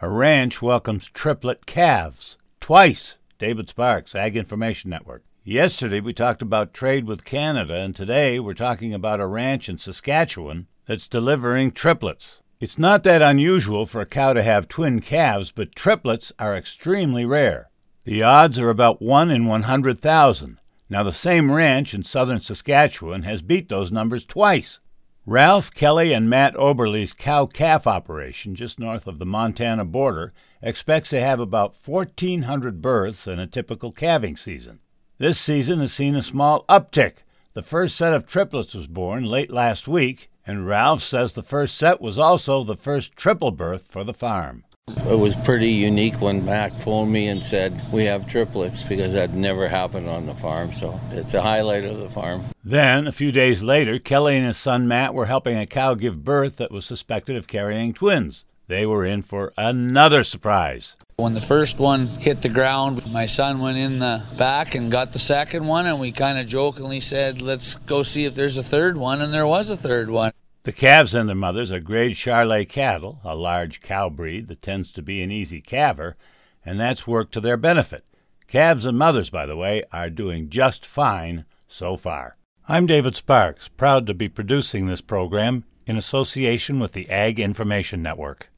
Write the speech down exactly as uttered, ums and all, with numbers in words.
A ranch welcomes triplet calves. Twice. David Sparks, Ag Information Network. Yesterday we talked about trade with Canada, and today we're talking about a ranch in Saskatchewan that's delivering triplets. It's not that unusual for a cow to have twin calves, but triplets are extremely rare. The odds are about one in one hundred thousand. Now, the same ranch in southern Saskatchewan has beat those numbers twice. Ralph Kelly and Matt Oberle's cow-calf operation just north of the Montana border expects to have about fourteen hundred births in a typical calving season. This season has seen a small uptick. The first set of triplets was born late last week, and Ralph says the first set was also the first triple birth for the farm. It was pretty unique when Mac phoned me and said we have triplets, because that never happened on the farm, so it's a highlight of the farm. Then, a few days later, Kelly and his son Matt were helping a cow give birth that was suspected of carrying twins. They were in for another surprise. When the first one hit the ground, my son went in the back and got the second one, and we kind of jokingly said, let's go see if there's a third one, and there was a third one. The calves and their mothers are grade Charolais cattle, a large cow breed that tends to be an easy calver, and that's worked to their benefit. Calves and mothers, by the way, are doing just fine so far. I'm David Sparks, proud to be producing this program in association with the Ag Information Network.